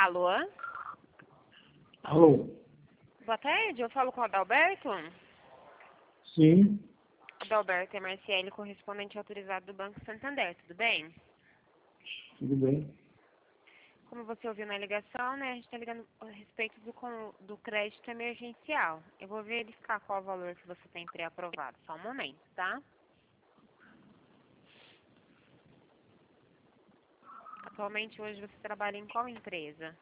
Alô? Alô? Boa tarde, eu falo com o Adalberto? Sim, Adalberto é Marciele, correspondente autorizado do Banco Santander, tudo bem? tudo bem. Como você ouviu na ligação, né, a gente está ligando a respeito do crédito emergencial. Eu vou verificar qual o valor que você tem pré-aprovado, só um momento, tá? Atualmente, hoje, você trabalha em qual empresa?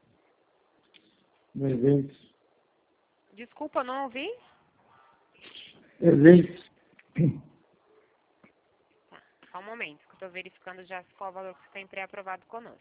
No evento. Desculpa, não ouvi? Evento. Tá, só um momento, que eu estou verificando já qual o valor que você tem pré-aprovado conosco.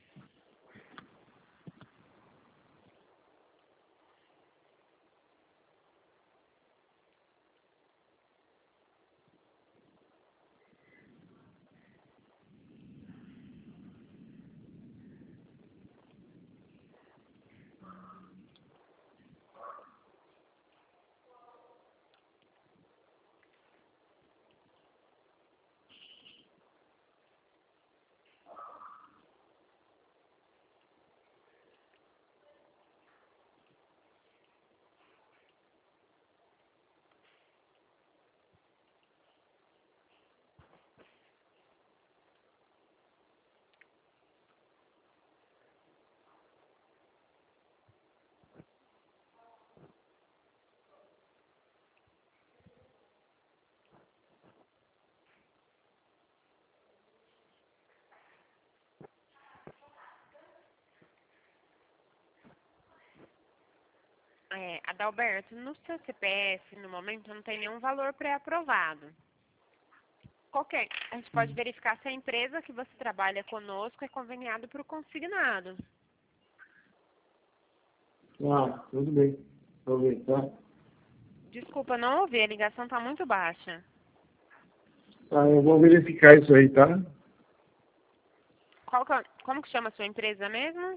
Adalberto, no seu CPF, no momento, não tem nenhum valor pré-aprovado. Qualquer. A gente pode verificar se a empresa que você trabalha conosco é conveniada para o consignado. Ah, tudo bem. Vou ver, tá? Desculpa, não ouvi, a ligação está muito baixa. Tá, eu vou verificar isso aí, tá? Como que chama a sua empresa mesmo?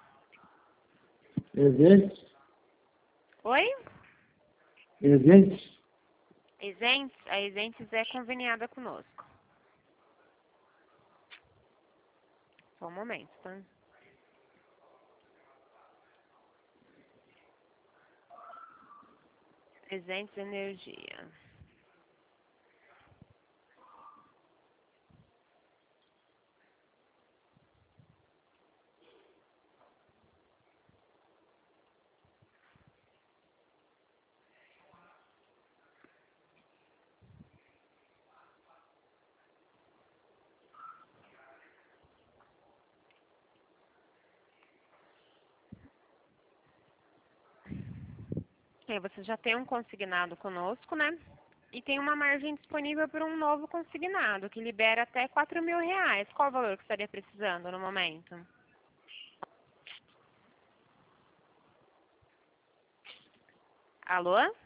Evento. Oi? Evento. Exentes? A Exentes é conveniada conosco. Só um momento, tá? Exentes Energia. Você já tem um consignado conosco, né? E tem uma margem disponível para um novo consignado, que libera até R$ 4.000. Qual o valor que estaria precisando no momento? Alô?